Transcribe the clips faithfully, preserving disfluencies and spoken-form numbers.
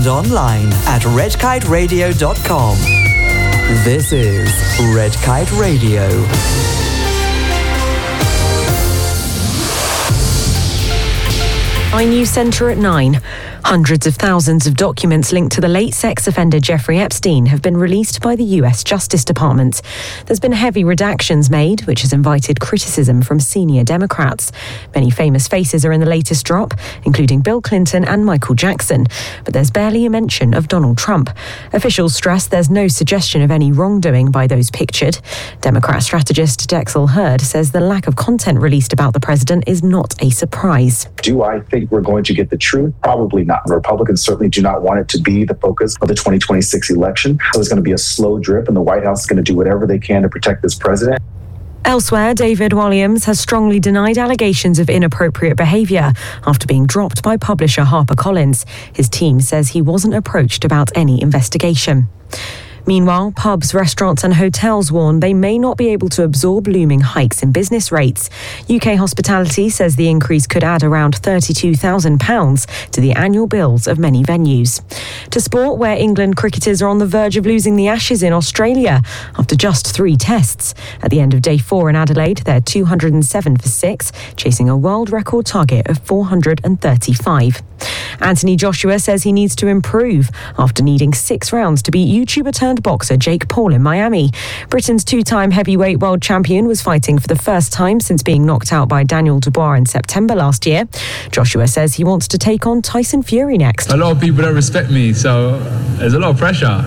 and online at red kite radio dot com. This is Red Kite Radio. iNews Centre at nine. Hundreds of thousands of documents linked to the late sex offender Jeffrey Epstein have been released by the U S Justice Department. There's been heavy redactions made, which has invited criticism from senior Democrats. Many famous faces are in the latest drop, including Bill Clinton and Michael Jackson. But there's barely a mention of Donald Trump. Officials stress there's no suggestion of any wrongdoing by those pictured. Democrat strategist Dexel Hurd says the lack of content released about the president is not a surprise. Do I think we're going to get the truth? Probably not. Republicans certainly do not want it to be the focus of the twenty twenty-six election. So it's going to be a slow drip, and the White House is going to do whatever they can to protect this president. Elsewhere, David Walliams has strongly denied allegations of inappropriate behaviour after being dropped by publisher HarperCollins. His team says he wasn't approached about any investigation. Meanwhile, pubs, restaurants and hotels warn they may not be able to absorb looming hikes in business rates. U K Hospitality says the increase could add around thirty-two thousand pounds to the annual bills of many venues. To sport, where England cricketers are on the verge of losing the Ashes in Australia after just three tests. At the end of day four in Adelaide, they're two hundred seven for six, chasing a world record target of four hundred thirty-five. Anthony Joshua says he needs to improve after needing six rounds to beat YouTuber turned boxer Jake Paul in Miami. Britain's two-time heavyweight world champion was fighting for the first time since being knocked out by Daniel Dubois in September last year. Joshua says he wants to take on Tyson Fury next. A lot of people don't respect me, so there's a lot of pressure.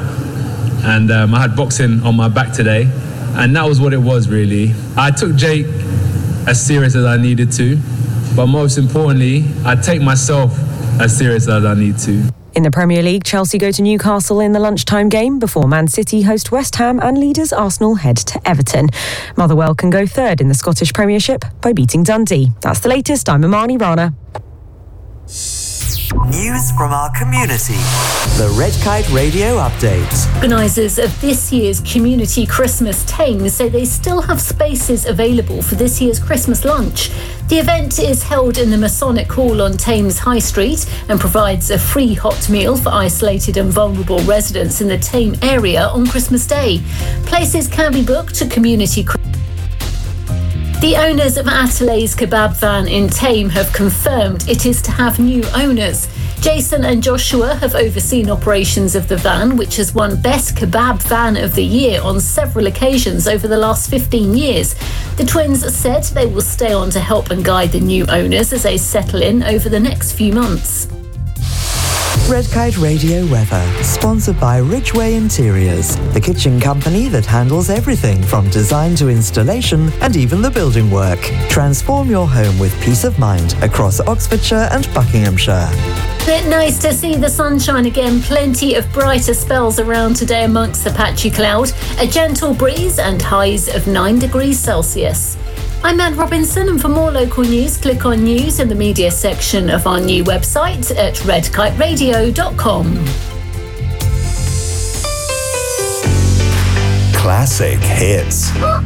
And um, I had boxing on my back today, and that was what it was, really. I took Jake as serious as I needed to, but most importantly, I take myself as serious as I need to. In the Premier League, Chelsea go to Newcastle in the lunchtime game before Man City host West Ham and leaders Arsenal head to Everton. Motherwell can go third in the Scottish Premiership by beating Dundee. That's the latest. I'm Imani Rana. News from our community. The Red Kite Radio Update. Organisers of this year's Community Christmas Thames say they still have spaces available for this year's Christmas lunch. The event is held in the Masonic Hall on Thames High Street and provides a free hot meal for isolated and vulnerable residents in the Thames area on Christmas Day. Places can be booked to Community Christmas. The owners of Atalay's Kebab Van in Thames have confirmed it is to have new owners. Jason and Joshua have overseen operations of the van, which has won Best Kebab Van of the Year on several occasions over the last fifteen years. The twins said they will stay on to help and guide the new owners as they settle in over the next few months. Red Kite Radio weather, sponsored by Ridgeway Interiors, the kitchen company that handles everything from design to installation and even the building work. Transform your home with peace of mind across Oxfordshire and Buckinghamshire. Bit nice to see the sunshine again. Plenty of brighter spells around today amongst the patchy cloud. A gentle breeze and highs of nine degrees Celsius. I'm Anne Robinson, and for more local news, click on news in the media section of our new website at red kite radio dot com. Classic hits.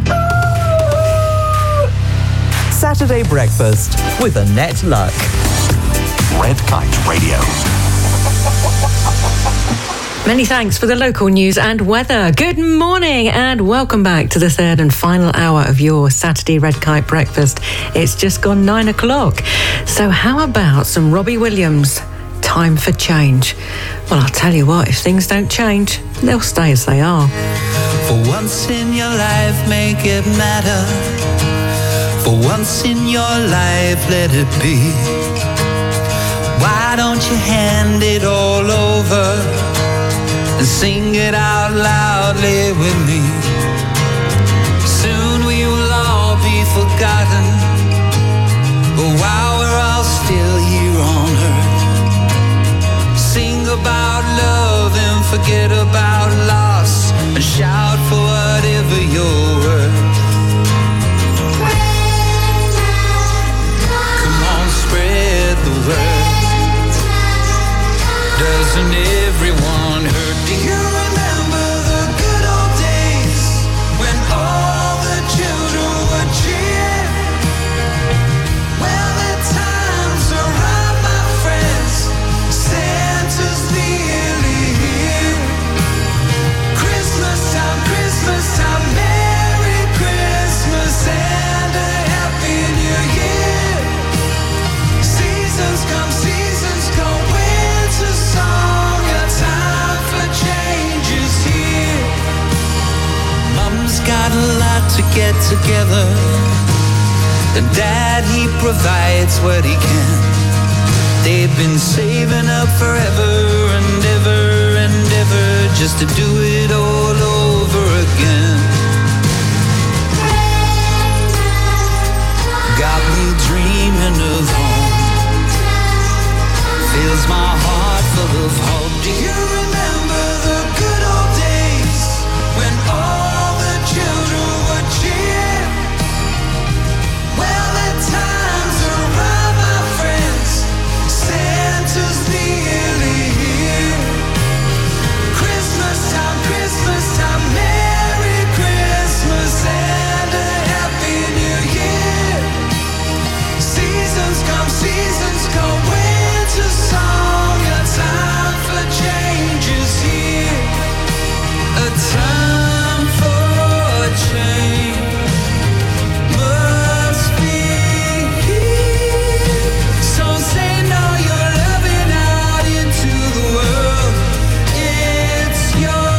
Saturday breakfast with Annette Luck. Red Kite Radio. Many thanks for the local news and weather. Good morning and welcome back to the third and final hour of your Saturday Red Kite breakfast. It's just gone nine o'clock. So how about some Robbie Williams? Time for change. Well, I'll tell you what, if things don't change, they'll stay as they are. For once in your life, make it matter. For once in your life, let it be. Why don't you hand it all over and sing it out loudly with me? Soon we will all be forgotten, but while we're all still here on earth, sing about love and forget about loss, and shout for whatever you're worth. Come on, spread the word. Doesn't everyone hurt? Do you remember the good old days when all the children would cheer? Well, the times are right, my friends. Santa's near. get together, and Dad, he provides what he can. They've been saving up forever and ever and ever just to do it all over again. Got me dreaming of home, fills my heart full of hope. Do you remember the good old days when all the children would cheer? Well, at times around, my friends, Santa's nearly here. Christmas time, Christmas time, Merry Christmas and a Happy New Year. Seasons come, seasons go, winter song, a time for change is here. A time for change must be here. So send all your loving out into the world. It's your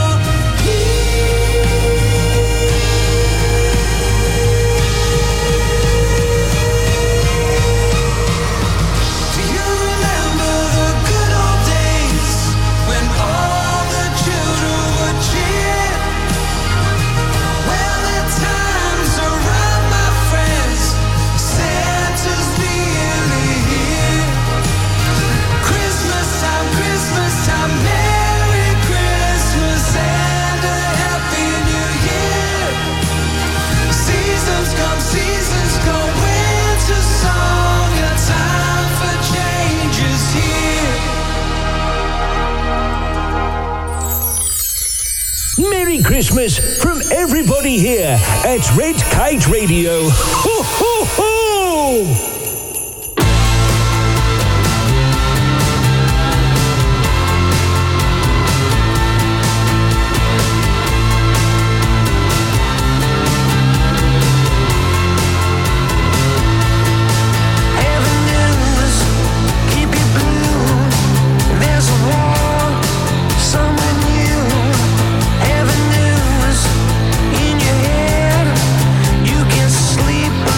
Do you remember the good old days when all the children would cheer? Well, at times around, my friends, Santa's nearly here. Christmas time, Christmas time, Merry Christmas and a Happy New Year. Seasons come, seasons go, winter song, a time for change is here. Merry Christmas from everybody here at Red Kite Radio. Ho, ho, ho! Avenues keep you blue. There's a war, someone new. Avenues in your head. You can sleep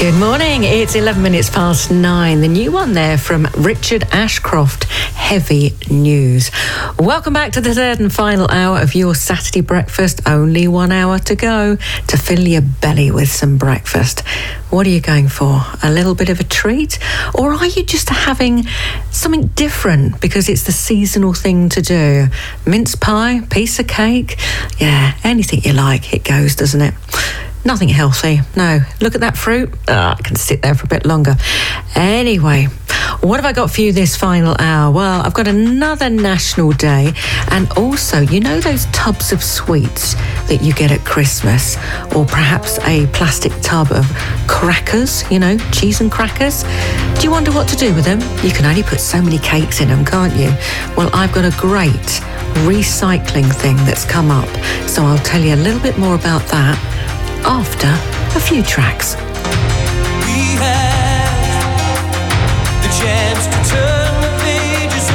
Good morning. It's eleven minutes past nine. The new one there from Richard Ashcroft, Heavy News. Welcome back to the third and final hour of your Saturday breakfast. Only one hour to go to fill your belly with some breakfast. What are you going for? A little bit of a treat? Or are you just having something different because it's the seasonal thing to do? Mince pie, piece of cake? Yeah, anything you like, it goes, doesn't it? Nothing healthy. No. Look at that fruit. Oh, I can sit there for a bit longer. Anyway, what have I got for you this final hour? Well, I've got another National Day, and also, you know those tubs of sweets that you get at Christmas, or perhaps a plastic tub of crackers, you know, cheese and crackers? Do you wonder what to do with them? You can only put so many cakes in them, can't you? Well, I've got a great recycling thing that's come up, so I'll tell you a little bit more about that after a few tracks. We have the chance to turn the pages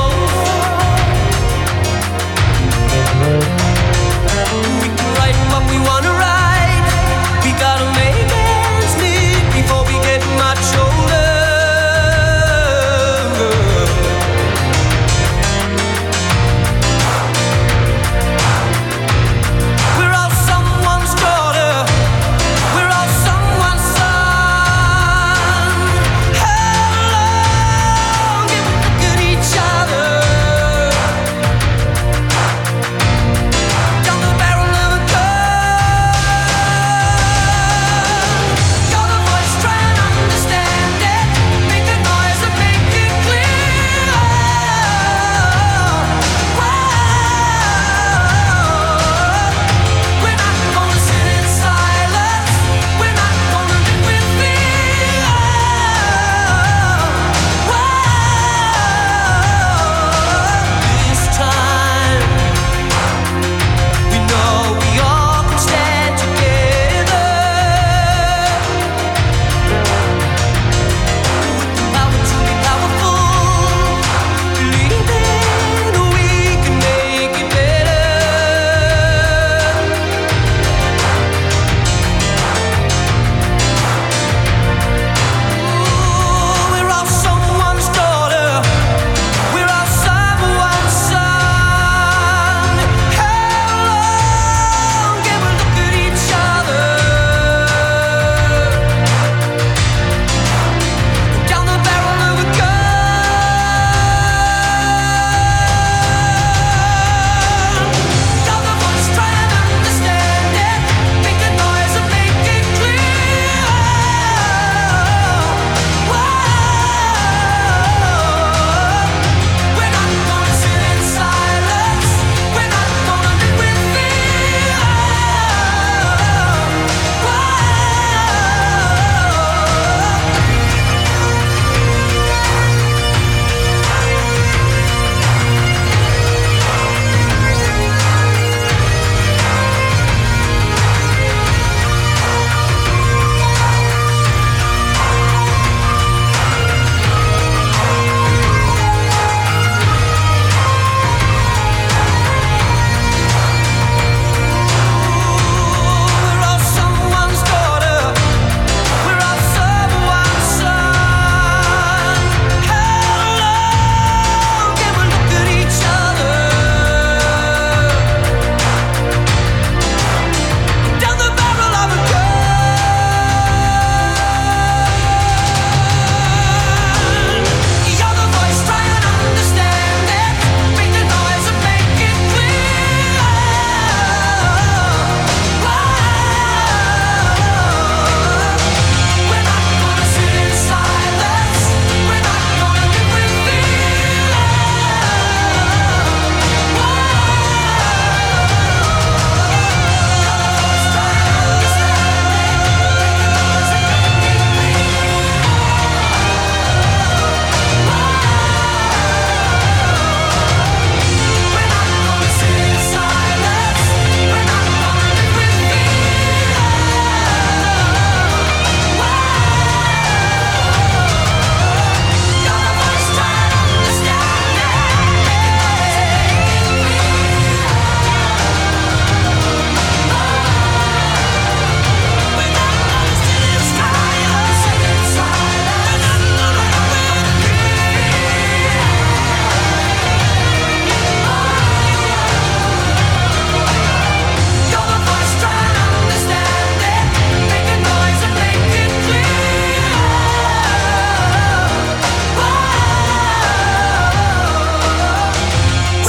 over. We can write what we want to write. We gotta make ends meet before we get much older. We're all someone's daughter. We're all someone's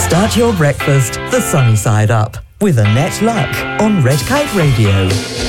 Start your breakfast the sunny side up with Annette Luck on Red Kite Radio.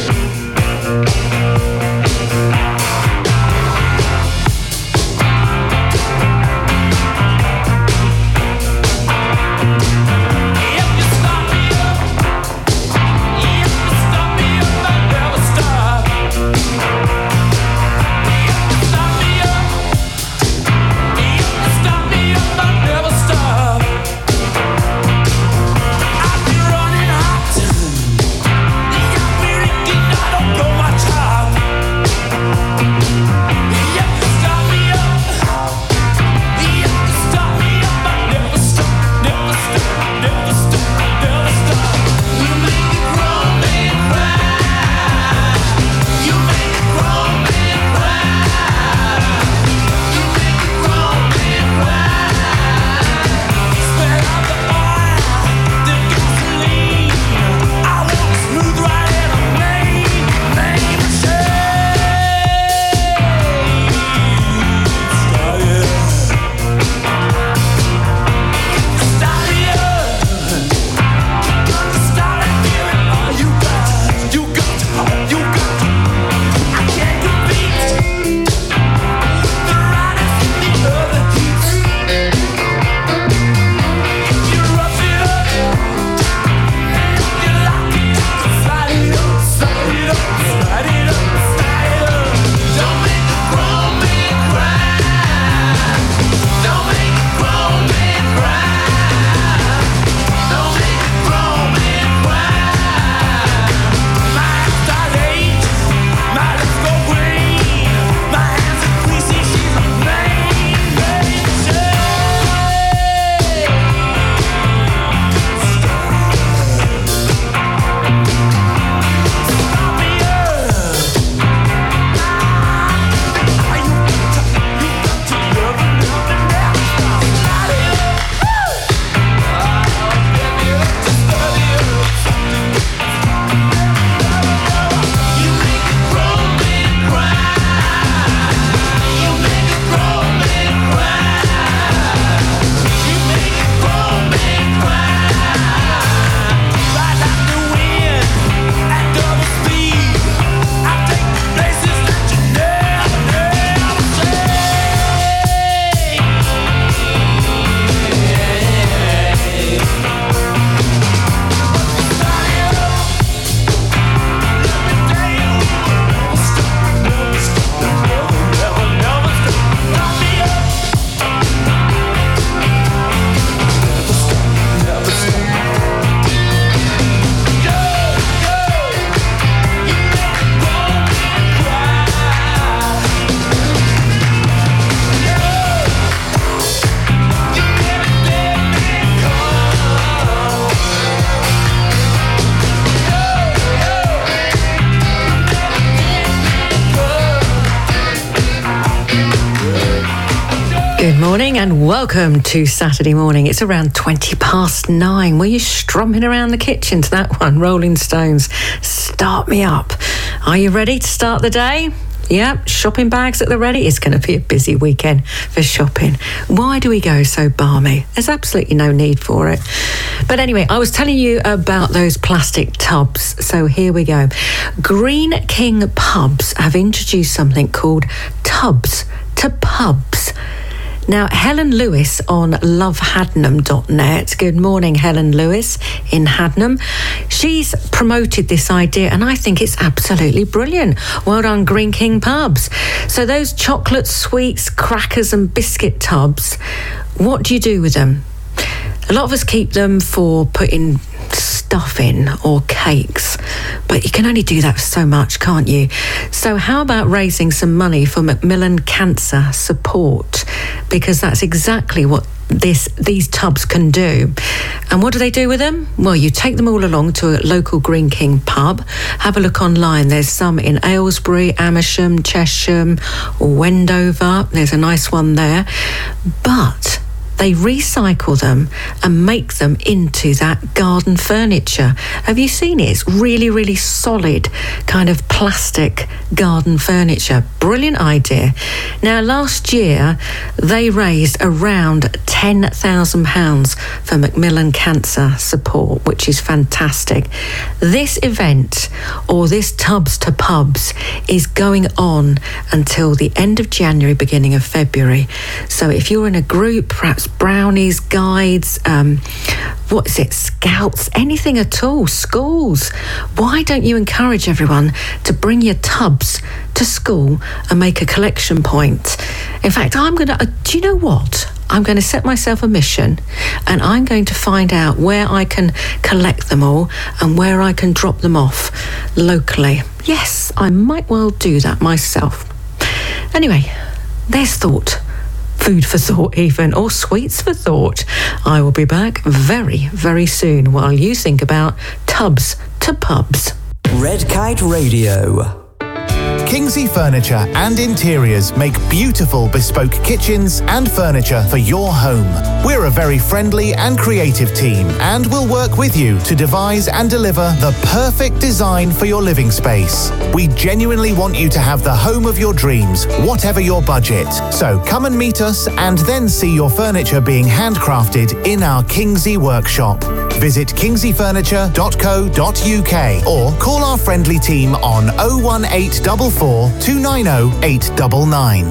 Good morning and welcome to Saturday morning. It's around twenty past nine. Were you strumming around the kitchen to that one? Rolling Stones, Start Me Up. Are you ready to start the day? Yep, shopping bags at the ready. It's going to be a busy weekend for shopping. Why do we go so balmy? There's absolutely no need for it. But anyway, I was telling you about those plastic tubs. So here we go. Green King Pubs have introduced something called Tubs to Pubs. Now, Helen Lewis on love hadnam dot net. Good morning, Helen Lewis in Hadnam. She's promoted this idea and I think it's absolutely brilliant. Well done, Green King Pubs. So those chocolate, sweets, crackers and biscuit tubs, what do you do with them? A lot of us keep them for putting stuff in or cakes, but you can only do that so much, can't you? So how about raising some money for Macmillan Cancer Support? Because that's exactly what this these tubs can do. And what do they do with them? Well, you take them all along to a local Green King pub. Have a look online. There's some in Aylesbury, Amersham, Chesham, Wendover. There's a nice one there. But they recycle them and make them into that garden furniture. Have you seen it? It's really, really solid kind of plastic garden furniture. Brilliant idea. Now, last year, they raised around ten thousand pounds for Macmillan Cancer Support, which is fantastic. This event, or this Tubs to Pubs, is going on until the end of January, beginning of February. So if you're in a group, perhaps brownies, guides, um, what is it, scouts, anything at all, schools, why don't you encourage everyone to bring your tubs to school and make a collection point? In fact, I'm going to, uh, do you know what? I'm going to set myself a mission, and I'm going to find out where I can collect them all and where I can drop them off locally. Yes, I might well do that myself. Anyway, there's thought. Food for thought even, or sweets for thought. I will be back very, very soon while you think about tubs to pubs. Red Kite Radio. Kingsley Furniture and Interiors make beautiful bespoke kitchens and furniture for your home. We're a very friendly and creative team, and we'll work with you to devise and deliver the perfect design for your living space. We genuinely want you to have the home of your dreams, whatever your budget. So come and meet us and then see your furniture being handcrafted in our Kingsley workshop. Visit kingsley furniture dot co dot uk or call our friendly team on oh one eight four four, two nine oh, eight nine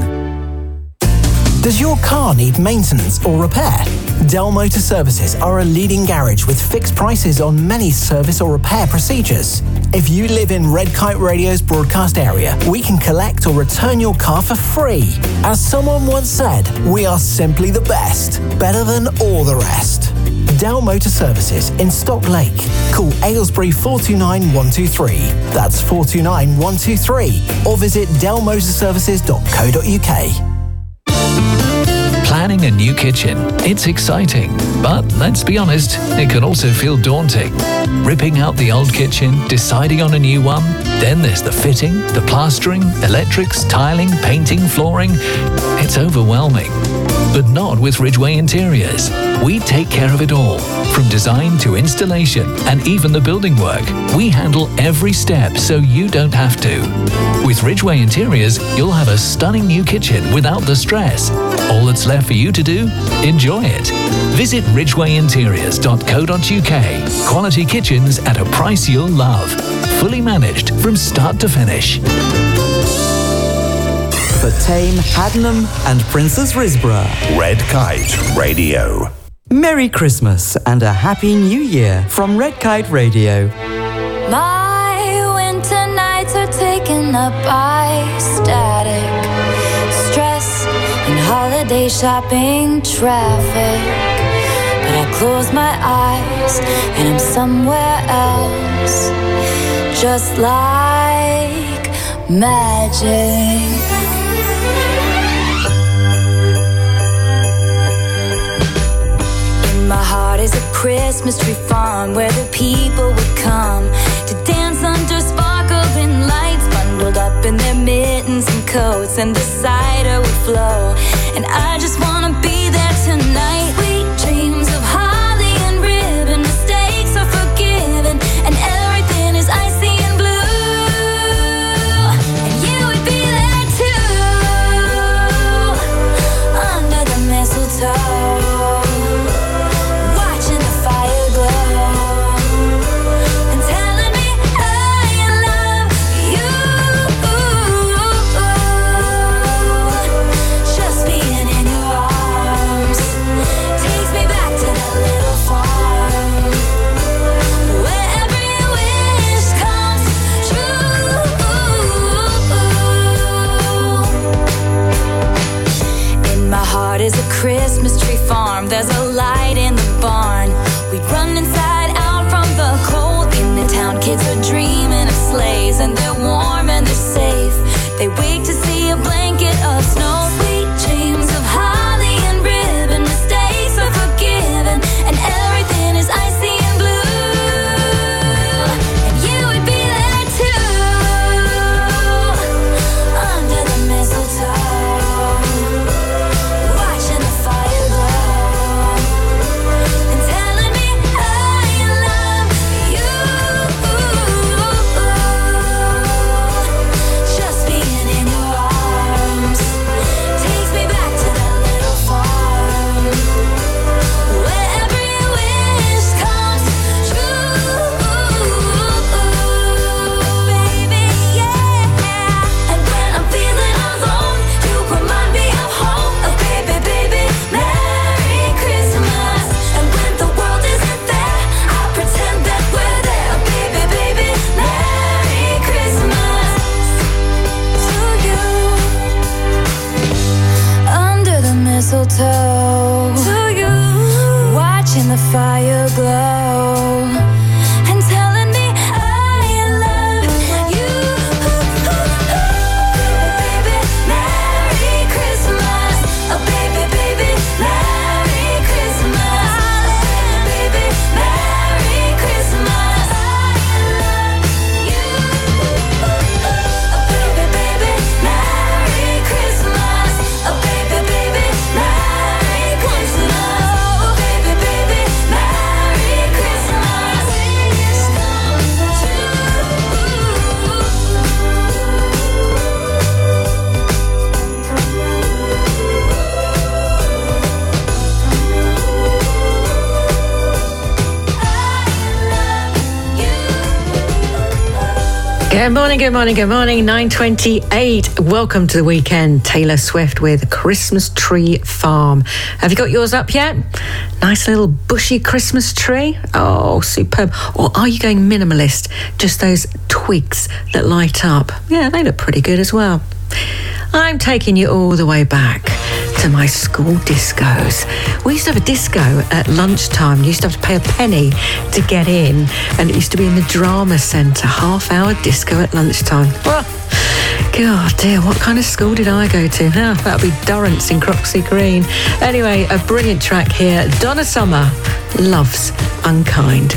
nine. Does your car need maintenance or repair? Dell Motor Services are a leading garage with fixed prices on many service or repair procedures. If you live in Red Kite Radio's broadcast area, we can collect or return your car for free. As someone once said, we are simply the best, better than all the rest. Dell Motor Services in Stock Lake. Call Aylesbury four two nine, one two three. That's four two nine, one two three. Or visit dell motor services dot co dot uk. Planning a new kitchen. It's exciting, but let's be honest, it can also feel daunting. Ripping out the old kitchen, deciding on a new one, then there's the fitting, the plastering, electrics, tiling, painting, flooring. It's overwhelming. But not with Ridgeway Interiors. We take care of it all, from design to installation and even the building work. We handle every step so you don't have to. With Ridgeway Interiors, you'll have a stunning new kitchen without the stress. All that's left for you to do? Enjoy it. Visit ridgeway interiors dot co dot uk. Quality kitchens at a price you'll love. Fully managed from start to finish. For Tame, Haddenham and Princess Risborough. Red Kite Radio. Merry Christmas and a Happy New Year from Red Kite Radio. My winter nights are taken up by static, stress and holiday shopping traffic. But I close my eyes and I'm somewhere else, just like magic. My heart is a Christmas tree farm where the people would come to dance under sparkling lights, bundled up in their mittens and coats, and the cider would flow. And I just wanna be there tonight. Sweet dreams of holly and ribbon, mistakes are forgiven, and everything is icy and blue. And you would be there too, under the mistletoe. Is a Christmas tree farm. There's a light in the barn. We run inside out from the cold. In the town, kids are dreaming of sleighs, and they're warm and they're safe. They wake to see a blanket of snow. Sweet dreams of holly and ribbon, mistakes are forgiven, and everything is icy and blue. And you would be there too, under the mistletoe. fire glow and telling me I love you. Baby, Merry Christmas. Oh, baby, baby, Merry Christmas. Baby, Merry Christmas. I love you. Oh, baby, baby, Merry Christmas. Oh, baby, baby, Merry Christmas. Oh, baby, baby, Merry Christmas. Good morning, good morning, good morning. nine twenty-eight. Welcome to the weekend. Taylor Swift with Christmas Tree Farm. Have you got yours up yet? Nice little bushy Christmas tree. Oh, superb. Or are you going minimalist? Just those twigs that light up. Yeah, they look pretty good as well. I'm taking you all the way back to my school discos. We used to have a disco at lunchtime. You used to have to pay a penny to get in, and it used to be in the drama centre, half-hour disco at lunchtime. Well, God dear, what kind of school did I go to? Oh, that'd be Durrance in Croxley Green. Anyway, a brilliant track here. Donna Summer, Love's Unkind.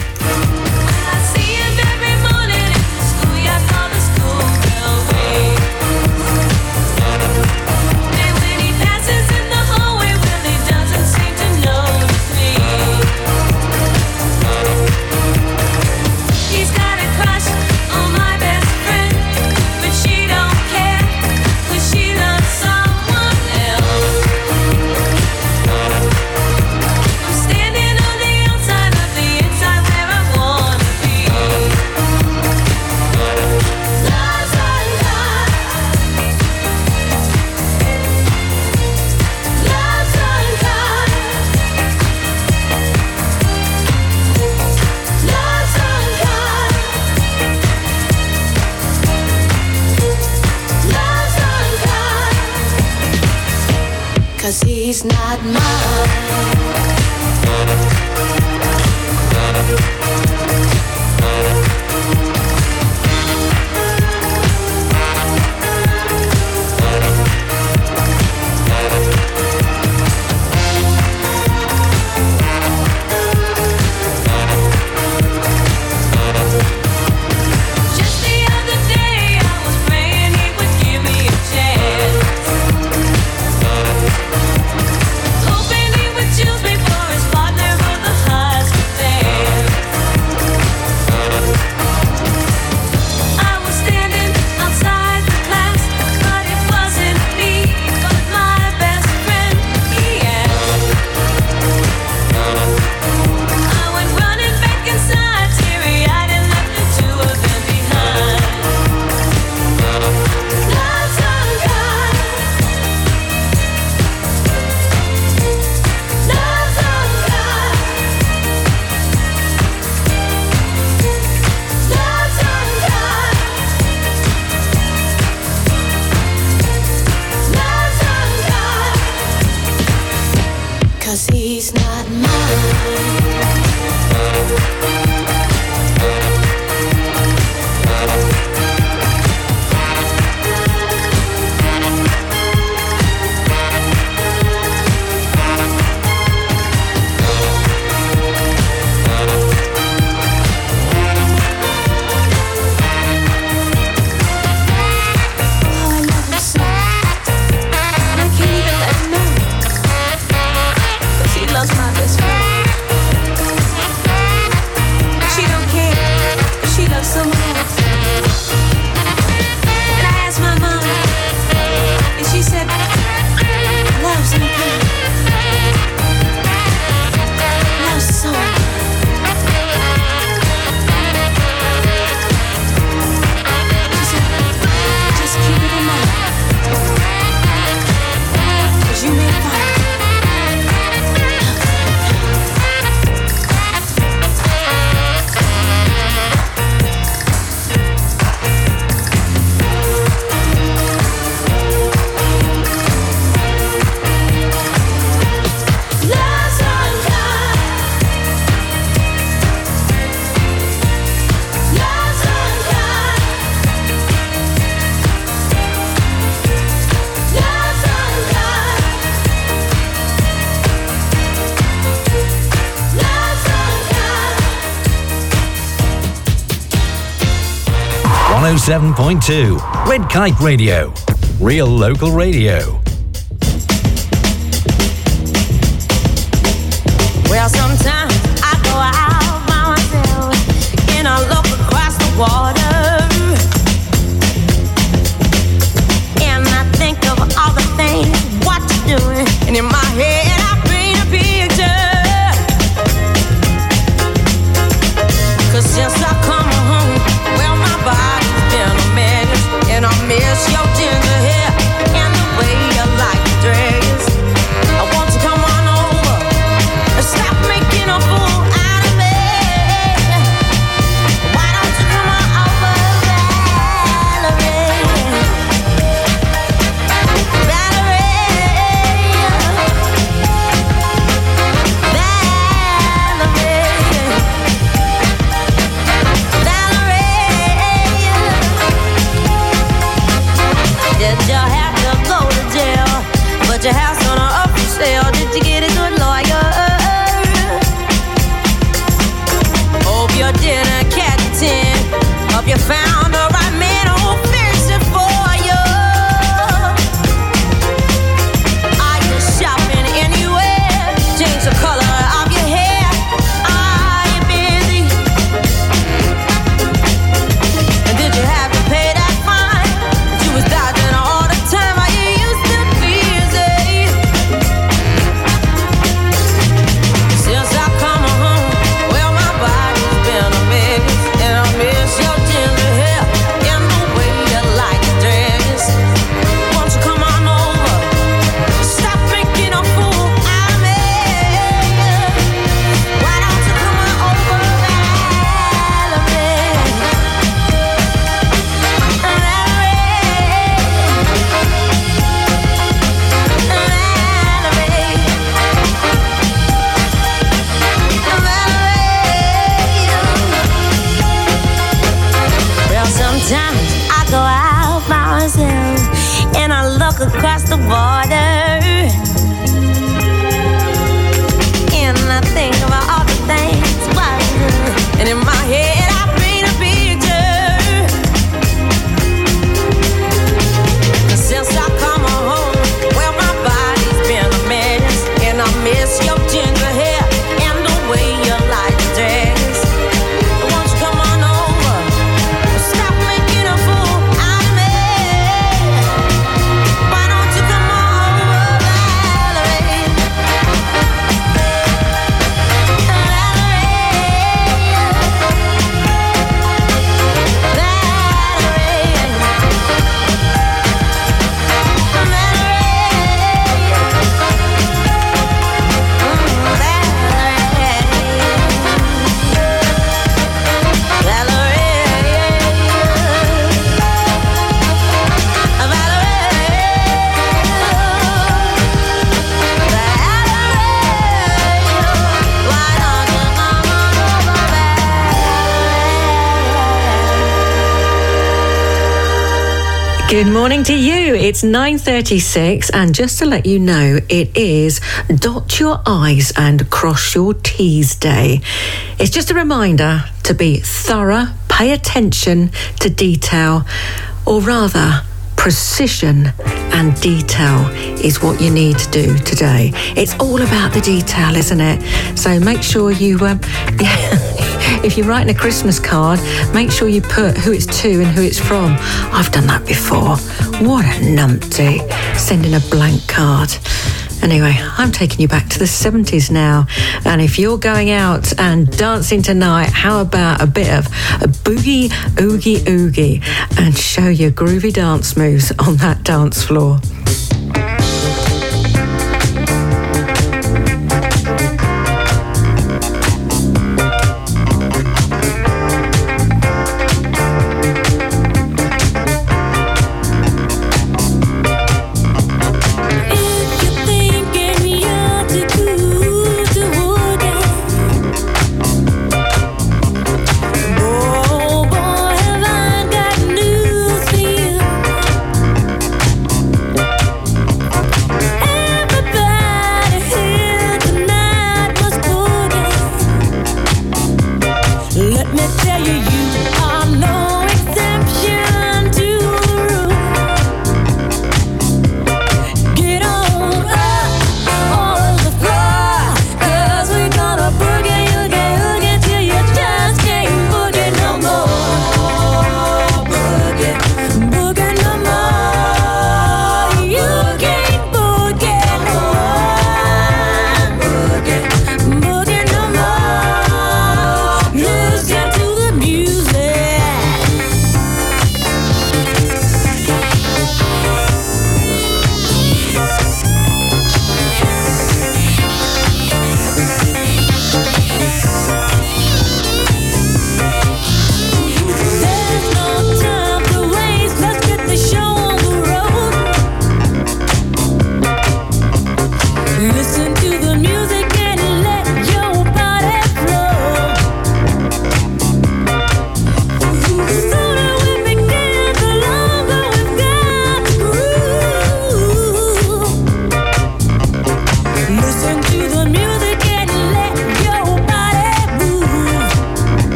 Cause he's not mine. Just the other day I was praying he would give me a chance, hoping he would choose me. oh seven point two. Red Kite Radio. Real local radio. Well, sometimes I go out by myself and I look across the water, and I think of all the things what you're doing, and in my head I paint a picture. 'Cause since I come home, well, my body's been a mess, and I miss your ginger hair and the way you like to dress. I want to come on over and stop making a fool out of me. Why don't you come on over, Valerie? Did you have to go to jail? But your house on a up for sale. Did you get a good lawyer? Hope you didn't catch a tin. Hope you found the right man who'll fix it for you. Are you shopping anywhere? Change the color of your hair. Are you busy? And did you have to pay that fine? You was dodging all the time. Are you used to busy? Since I come home, well, my body's been a mess, and I miss your ginger hair and the way you like to dress. Won't you come on over? Stop making a fool out of me. Why don't you come on over, Valerie? Well, sometimes I go out by myself and I look across the water, and I think about all the things what I do. And in my head I paint a picture. 'Cause since I come home, well, my body's been a mess, and I miss your ginger hair and the way you like to dress. Won't you come on over? Stop making a fool out of me. Why don't you come on over, Valerie? Good morning to you. It's nine thirty-six, and just to let you know, it is Dot Your I's and Cross Your T's Day. It's just a reminder to be thorough, pay attention to detail, or rather, precision and detail is what you need to do today. It's all about the detail, isn't it? So make sure you, um, if you're writing a Christmas card, make sure you put who it's to and who it's from. I've done that before. What a numpty, sending a blank card. Anyway, I'm taking you back to the seventies now. And if you're going out and dancing tonight, how about a bit of a boogie, oogie, oogie, and show your groovy dance moves on that dance floor. Oh boy, have I got news for you.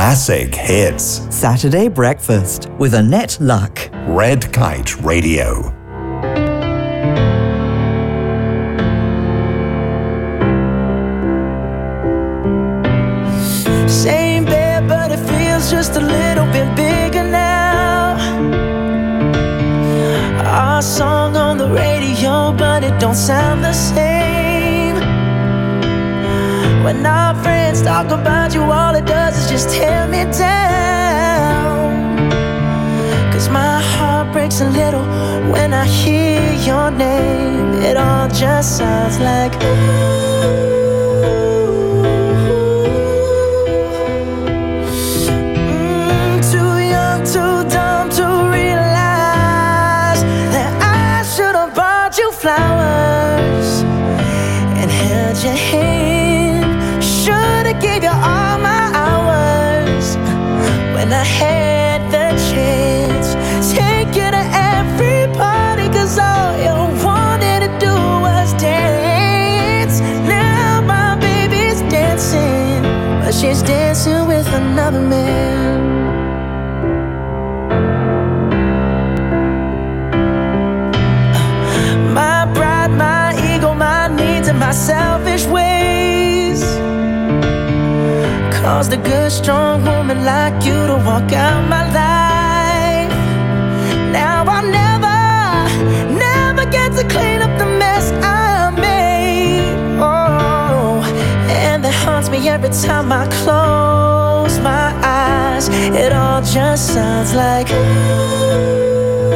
classic hits. Saturday Breakfast with Annette Luck. Red Kite Radio. Same bed, but it feels just a little bit bigger now. Our song on the radio, but it don't sound the same. When our friends talk about you, all it does is just tear me down. Cause my heart breaks a little when I hear your name. It all just sounds like ooh. Too dumb to realize that I should have bought you flowers and held your hand. Should have gave you all my hours when I had the chance. Take you to every party, cause all you wanted to do was dance. Now my baby's dancing, but she's dancing with another man. My selfish ways caused a good strong woman like you to walk out my life. Now I'll never, never get to clean up the mess I made. Oh, and that haunts me every time I close my eyes. It all just sounds like ooh.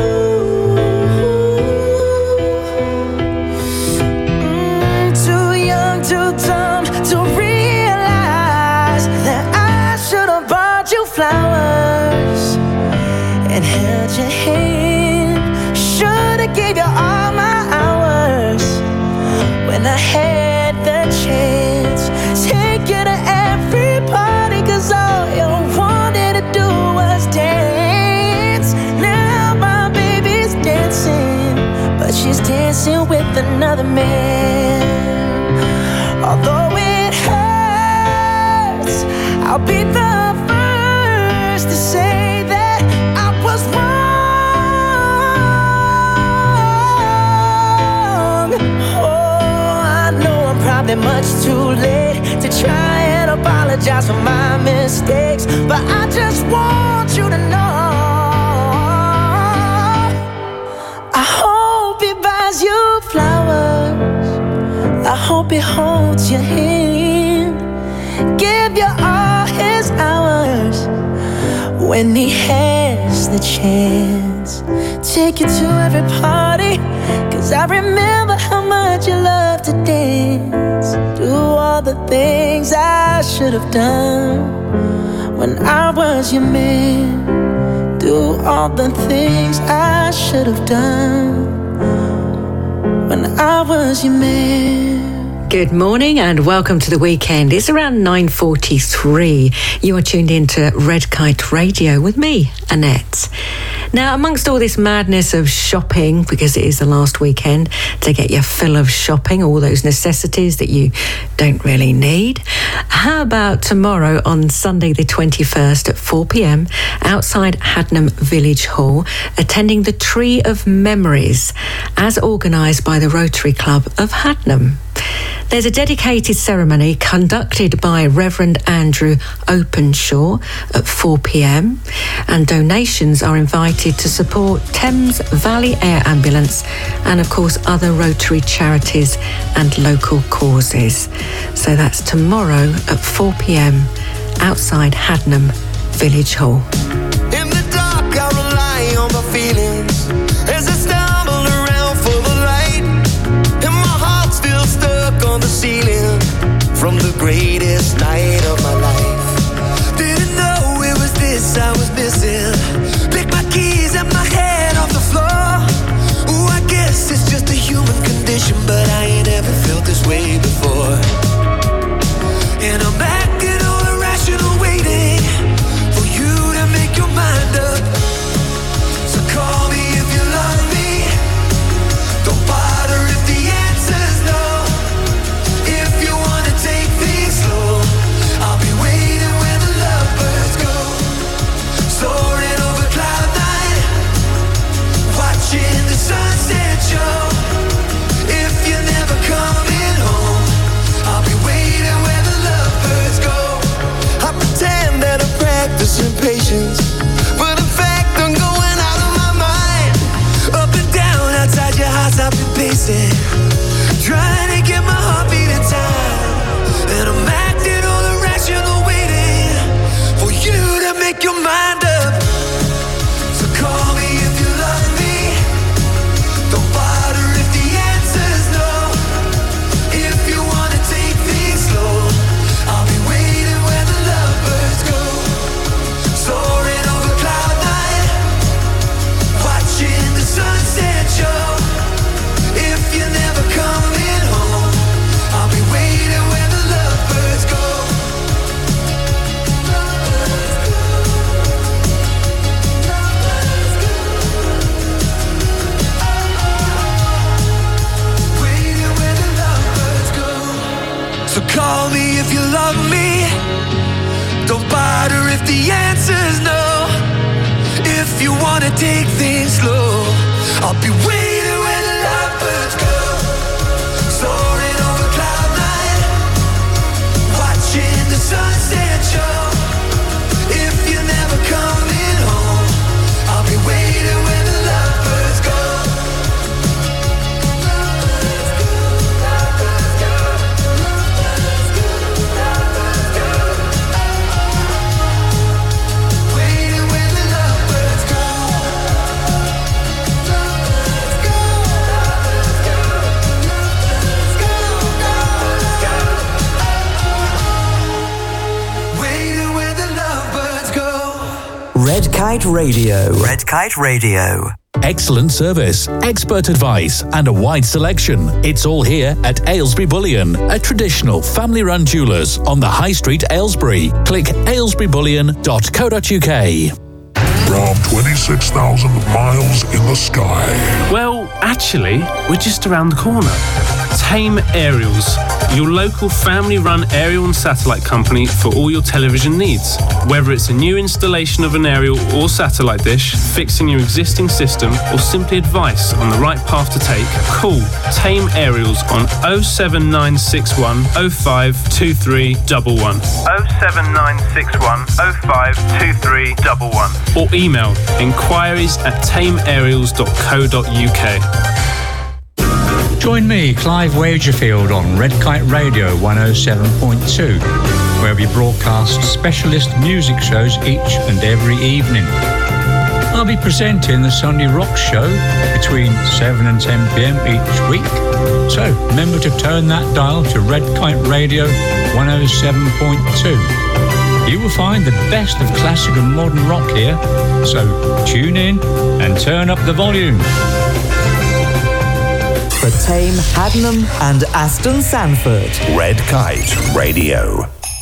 Too dumb to realize that I should have bought you flowers and held your hand. Should have gave you all my hours when I had the chance. Take you to every party, cause all you wanted to do was dance. Now my baby's dancing, but she's dancing with another man. Although it hurts, I'll be the first to say that I was wrong. Oh, I know I'm probably much too late to try and apologize for my mistakes, but I just want you to know I hope he buys you flowers. I hope he holds your hand, give you all his hours when he has the chance. Take you to every party, cause I remember how much you love to dance. Do all the things I should have done when I was your man. Do all the things I should have done when I was your man. Good morning and welcome to the weekend. It's around nine forty-three. You are tuned in to Red Kite Radio with me, Annette. Now, amongst all this madness of shopping, because it is the last weekend to get your fill of shopping, all those necessities that you don't really need, how about tomorrow on Sunday the twenty-first at four p.m. outside Hadnam Village Hall, attending the Tree of Memories as organised by the Rotary Club of Hadnam. There's a dedicated ceremony conducted by Reverend Andrew Openshaw at four p.m. and donations are invited to support Thames Valley Air Ambulance and of course other Rotary charities and local causes. So that's tomorrow at four p.m. outside Hadnam Village Hall. In the dark I rely on my feelings as I stumble around for the light, and my heart's still stuck on the ceiling from the greatest night of my life. Didn't know it was this I was missing. Pick my keys and my head off the floor. Ooh, I guess it's just a human condition, but I ain't ever felt this way before. And I'm acting all irrational, waiting for you to make sunset show. If you're never coming home, I'll be waiting where the lovebirds go. I pretend that I'm practicing patience, but in fact I'm going out of my mind. Up and down outside your house I've been pacing, trying to get my heart beating time. And I'm acting all irrational, waiting for you to make your mind up. So call me if you love me. Don't bother if the answer's no. If you wanna take things slow, I'll be waiting where the lovebirds go. Soaring over cloud nine, watching the sunset show. If you're never coming home, I'll be waiting where the lovebirds go. Waiting where the lovebirds go. So call me if you love me. Don't bother if the answer's no. If you wanna take things slow, I'll be waiting where the lovebirds go. Soaring over cloud nine, watching the sunset show. If you're never coming home, I'll be waiting where the lovebirds go. Waiting where the lovebirds go. Waiting where the lovebirds go. Red Kite Radio. Red Kite Radio. Excellent service, expert advice, and a wide selection. It's all here at Aylesbury Bullion, a traditional family-run jewellers on the High Street, Aylesbury. Click aylesbury bullion dot co dot uk. From twenty-six thousand miles in the sky. Well, actually, we're just around the corner. Tame Aerials, your local family-run aerial and satellite company for all your television needs. Whether it's a new installation of an aerial or satellite dish, fixing your existing system, or simply advice on the right path to take, call Tame Aerials on oh seven nine six one oh five two three one one. oh seven nine six one oh five two three one one. Or email inquiries at tame aerials dot co dot uk. Join me, Clive Wagerfield, on Red Kite Radio one oh seven point two, where we broadcast specialist music shows each and every evening. I'll be presenting the Sunday Rock Show between seven and ten p.m. each week, so remember to turn that dial to Red Kite Radio one oh seven point two. You will find the best of classic and modern rock here, so tune in and turn up the volume. For Tame, Haddenham and Aston Sanford. Red Kite Radio.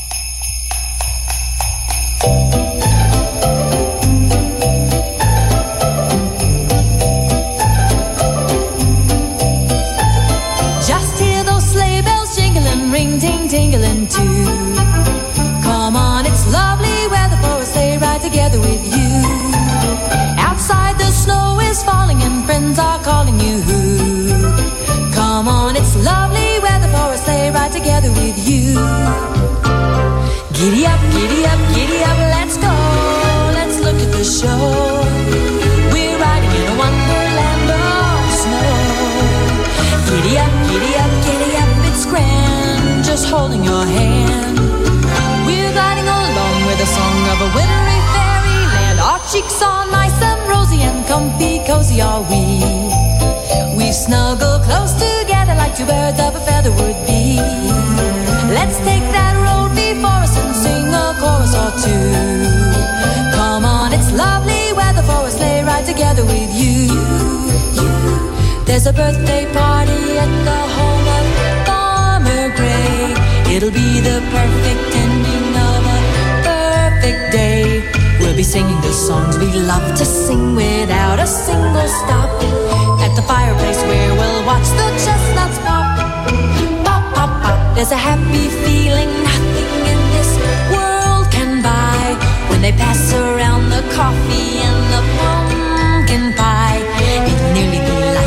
Just hear those sleigh bells jingling, ring ting tingling too. Come on, it's lovely weather for a sleigh ride together with you. Outside the snow is falling and friends are calling you. Come on, it's lovely weather for a sleigh ride together with you. Giddy up, giddy up, giddy up, let's go. Let's look at the show. We're riding in a wonderland of snow. Giddy up, giddy up, giddy up, it's grand, just holding your hand. We're gliding along with the song of a wintry fairyland. Our cheeks are nice and rosy and comfy, cozy are we. We snuggle close together like two birds of a feather would be. Let's take that road before us and sing a chorus or two. Come on, it's lovely weather for a sleigh ride together with you. There's a birthday party at the home of Farmer Gray. It'll be the perfect ending of a perfect day. We'll be singing the songs we love to sing without a single stop. At the fireplace where we'll watch the chestnuts pop. Pop, pop, pop. There's a happy feeling nothing in this world can buy. When they pass around the coffee and the pumpkin pie, it'll nearly be like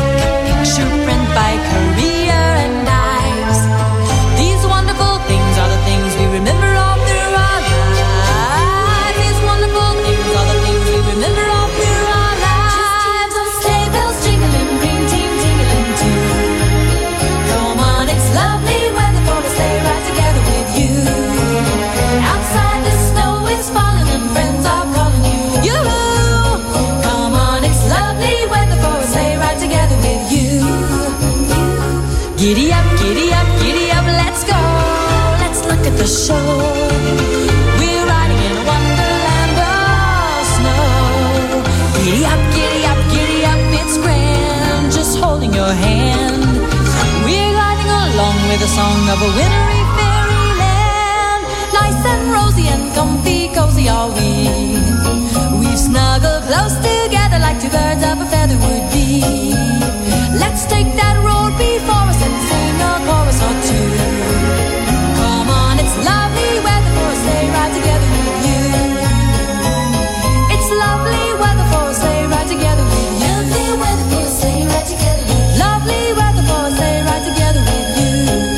Giddy up, giddy up, giddy up, let's go. Let's look at the show. We're riding in a wonderland of snow. Giddy up, giddy up, giddy up, it's grand, just holding your hand. We're gliding along with the song of a wintry fairyland. Nice and rosy and comfy, cozy are we. We've snuggled close together like two birds of a feather would be. Let's take that road before us and sing a chorus or two. Come on, it's lovely weather for a sleigh ride together with you. It's lovely weather for a sleigh ride together with you. Lovely weather for a sleigh ride together with you. Lovely weather for a sleigh ride together with you.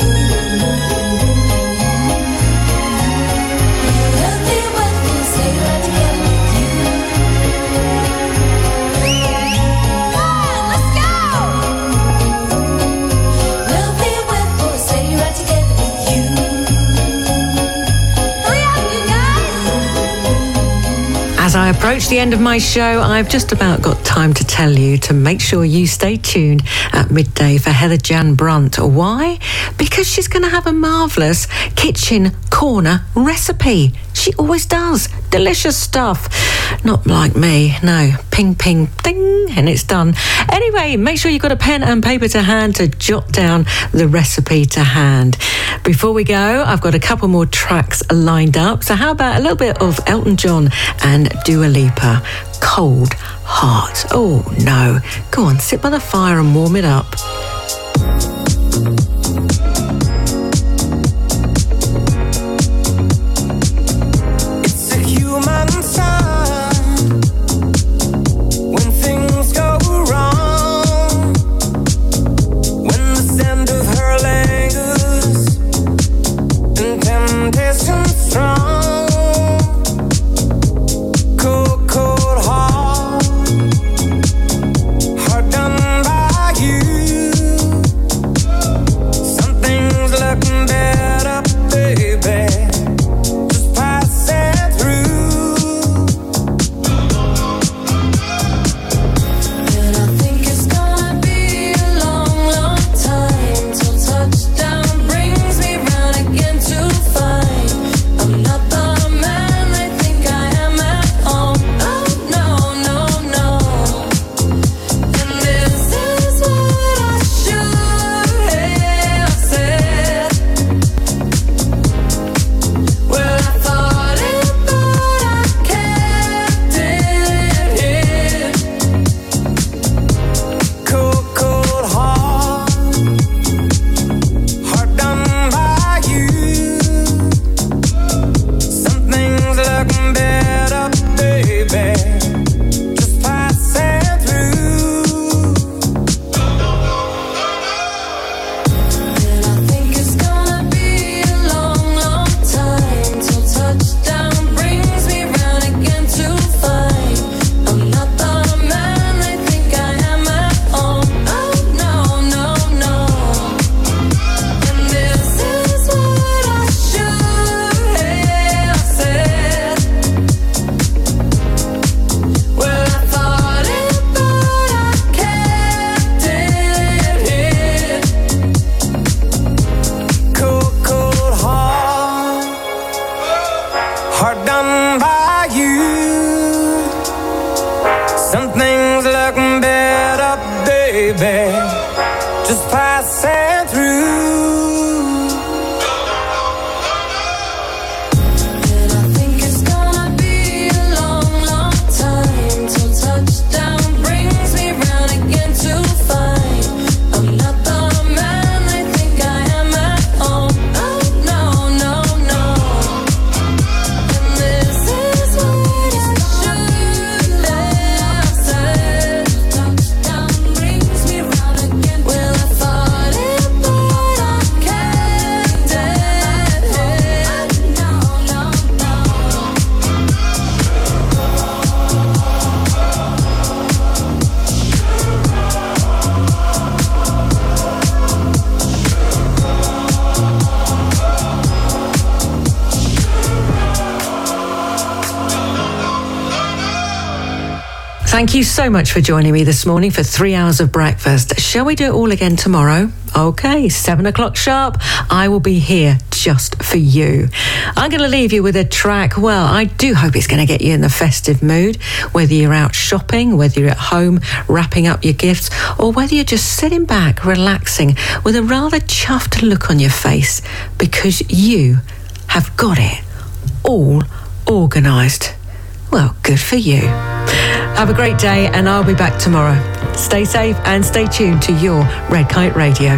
Lovely weather for a sleigh ride together with you. As I approach the end of my show, I've just about got time to tell you to make sure you stay tuned at midday for Heather Jan Brunt. Why? Because she's going to have a marvellous kitchen corner recipe. She always does. Delicious stuff. Not like me. No. Ping, ping, ding, and it's done. Anyway, make sure you've got a pen and paper to hand to jot down the recipe to hand. Before we go, I've got a couple more tracks lined up. So how about a little bit of Elton John and Dua Lipa, Cold Heart. Oh, no. Go on, sit by the fire and warm it up. Thank you so much for joining me this morning for three hours of breakfast. Shall we do it all again tomorrow? Okay, seven o'clock sharp. I will be here just for you. I'm going to leave you with a track. Well, I do hope it's going to get you in the festive mood, whether you're out shopping, whether you're at home wrapping up your gifts, or whether you're just sitting back, relaxing with a rather chuffed look on your face because you have got it all organised. Well, good for you. Have a great day, and I'll be back tomorrow. Stay safe and stay tuned to your Red Kite Radio.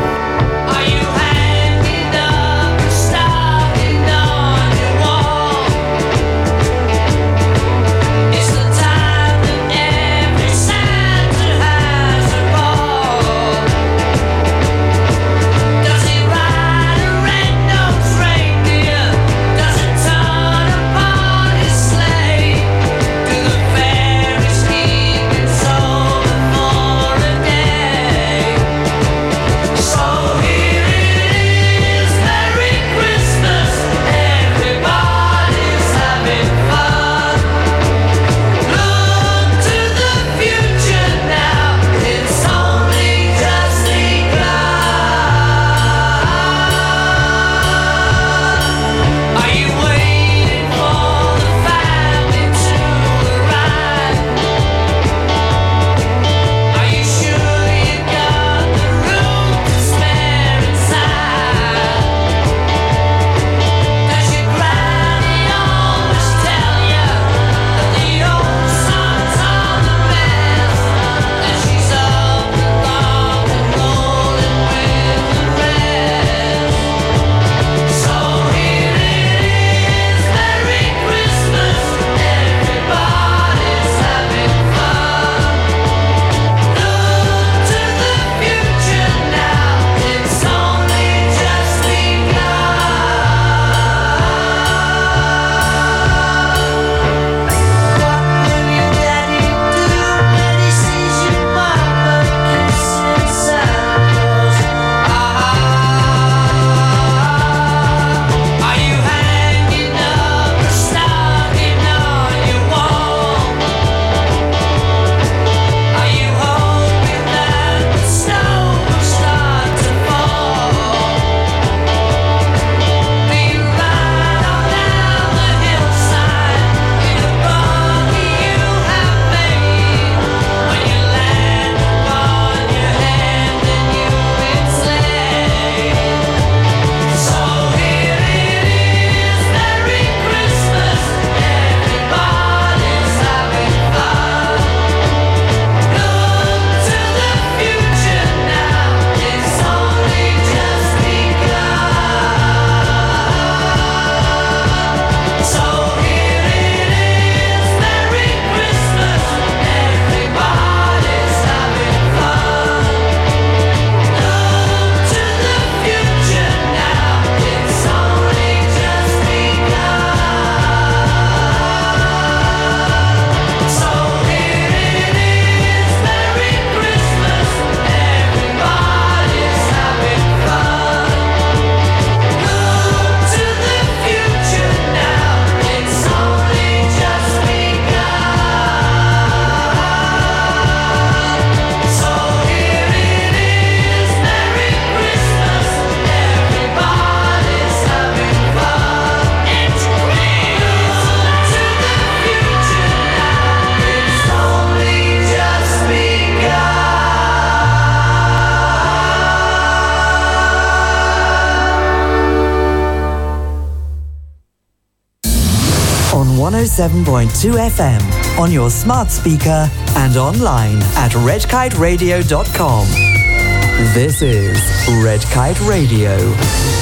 one oh seven point two F M, on your smart speaker and online at red kite radio dot com. This is Red Kite Radio.